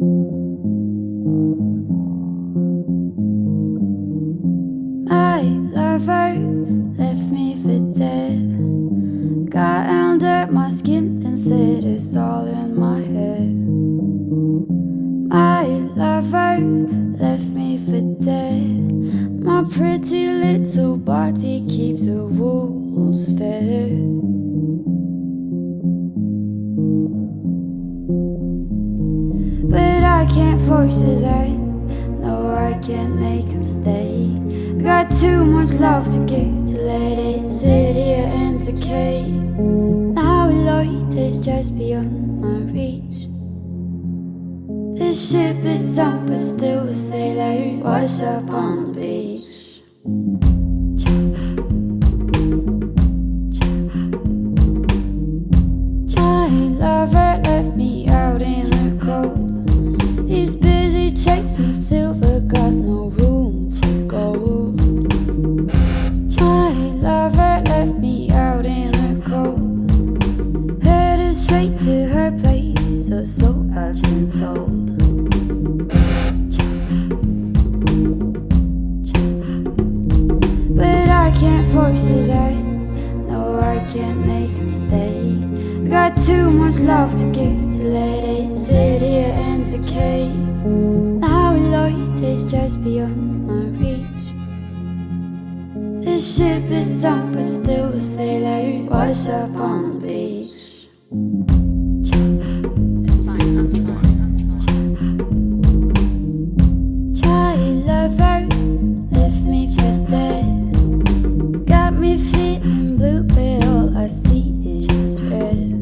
My lover left me for dead. Got under my skin and said it's all in my head. My lover left me for dead. My pretty little body keeps the wolves fed. But I can't force his hand. No, I can't make him stay. Got too much love to give to let it sit here and decay. Now Lloyd is just beyond my reach. The ship is sunk, but still the sailors wash up on the beach. My lover left me out in the cold. He's busy chasing silver, got no room for gold. My lover left me out in the cold. Headed straight to her place, or so I've been told. But I can't force his hand. No, I can't make him stay. Got too much love to give to let it sit here and decay. Now Lloyd is just beyond my reach. The ship is sunk, but still the sailors wash up on the beach. My lover left me for dead. Got me feeling blue, but all I see is red.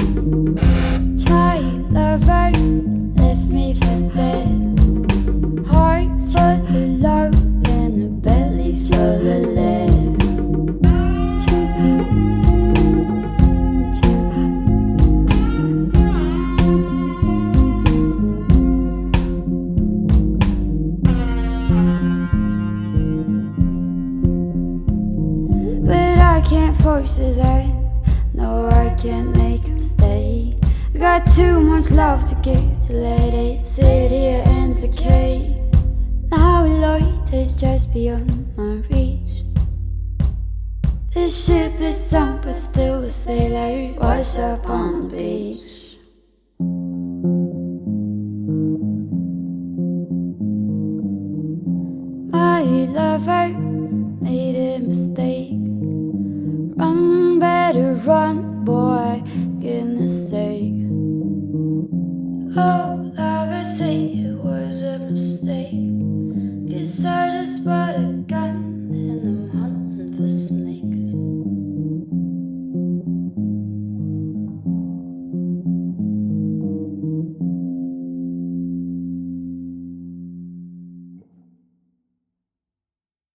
My lover left me for dead. Heart full of love and a belly full of lead. But I can't force his hand. No, I can't make him stay. Got too much love to give to let it sit here and decay. Now Lloyd is just beyond my reach. The ship is sunk, but still the sailors wash up on the beach. My lover made a mistake. Run, better run, boy, goodness sake. Oh, lovers say it was a mistake, 'cause I just